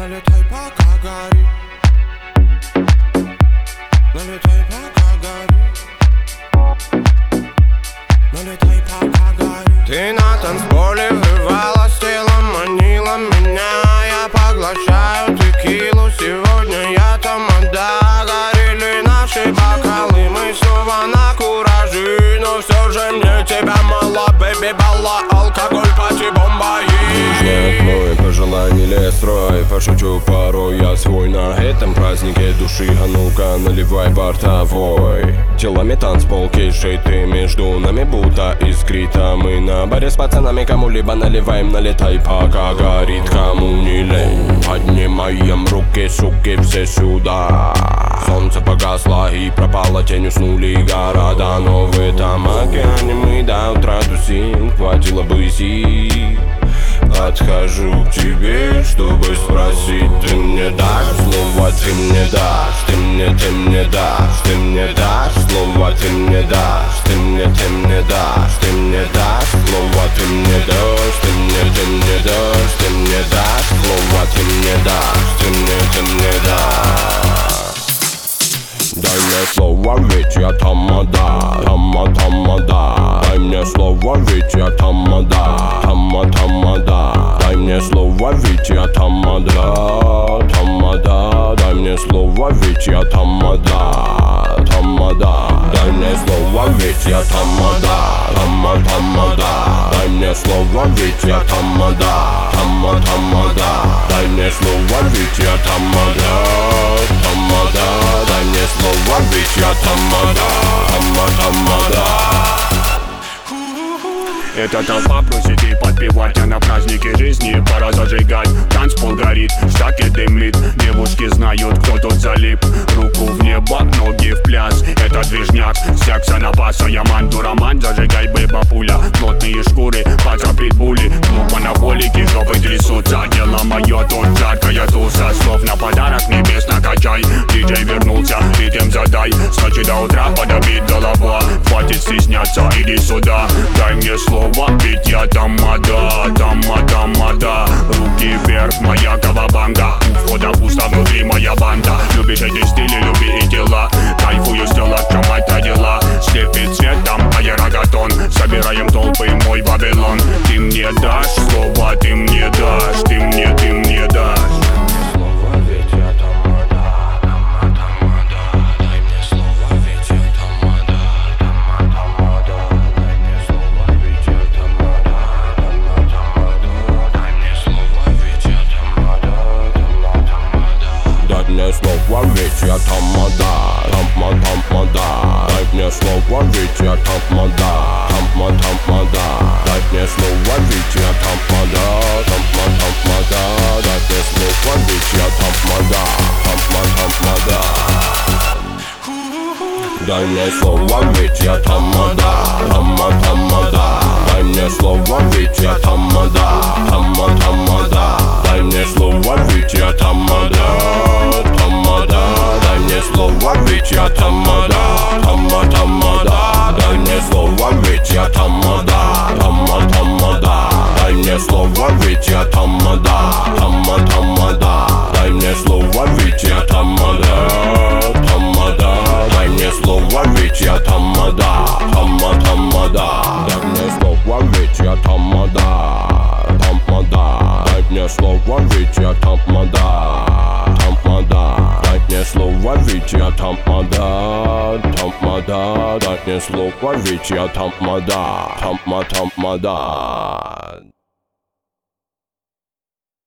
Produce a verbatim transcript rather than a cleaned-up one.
Налетай, пока горит. Налетай, пока горит. Налетай, пока горит. Ты на танцполе врывалась телом, манила меня. Я поглощаю текилу, сегодня я тамада. Горели наши бокалы, мы снова на кураже. Но все же мне тебя мало, бэби, балла, алкоголь, пати, бомба. Нет мой пожеланий лес строй, пошучу порой я свой на этом празднике души. А ну-ка наливай бортовой. Телами танцпол кишит, ты между нами будто искрит. А мы на баре с пацанами кому-либо наливаем. Налетай, пока горит, кому не лень. Поднимаем руки, суки, все сюда. Солнце погасло и пропало, тень, уснули города. Но в этом океане мы до утра тусим, хватило бы сил. Подхожу к тебе, чтобы спросить: ты мне дашь слово, ты мне дашь, ты мне, ты мне дашь, ты мне дашь слово, ты мне дашь, ты мне, ты мне дашь, ты мне дашь слово, ты мне дашь, ты мне, ты мне дашь, ты мне дашь слово, ты мне дашь, ты мне, ты мне дашь. Дай мне слово, ведь я тамада, тама, тамада. Дай мне слово, ведь я тамада, тама, тамада. Дай мне слово, ведь я тамада, тамада. Дай мне слово, ведь я тамада, тамада. Дай мне слово, ведь я тамада, тама, тамада. Дай мне слово, ведь я тамада, тама, тамада. Дай мне слово, ведь я тамада, тамада. Дай мне слово, ведь я тамада, тама, тамада. Эта толпа просит и подпевать, а на празднике жизни пора зажигать. Танцпол горит, штаки дымлит, девушки знают, кто тут залип. Руку в небо, ноги в пляс, это движняк, секса на паса. Я манду роман, зажигай, бэба пуля. Плотные шкуры, паца питбули, клуб анаболики, жопы трясутся. Дело мое, тут жаркая туса, слов на подарок небес накачай. Диджей вернулся, ритм задай, с ночи до утра подобит голова. Хватит стесняться, иди сюда, дай мне слово. Ведь я тамада, тама, тамада. Руки вверх, моя кавабанга. У входа пусто, внутри моя банда. Любишь эти стили, люби и тела. Кайфую с тела, в чем это дела. Слепит цветом аэрогатон. Собираем толпы, мой Вавилон. Ты мне дашь слово, ты мне дашь. Ты мне, ты мне дашь. Слово, ведь я тамада, тамма, тамада. Дай мне слово, ведь я тамада, тамма, тамада. Дай мне слово, ведь я тамада, тамма, тамада. Дай мне слово, ведь я тамада, тамма, тамада. Дай мне слово, ведь я тамада, тамма, тамада. Дай мне слово, ведь я тамада, тамма, тамада. Дай мне слово, ведь я тамада, тамада. Дай мне слово, ведь я тамада, тамма, тамада. Дай мне слово, ведь я тамада, тамма, тамада. Дай мне слово, ведь я тамада, тамма, тамада. Дай мне слово, ведь я тамада, тамада. Дай мне слово, ведь я тамада, тамма, тамада. Дай мне слово, ведь я тамада, тамада. Дай мне слово, ведь я тамада, тамада. Дай мне слово, ведь я тамада, тамада. Дай мне слово, ведь я тамада, тамма, тамада.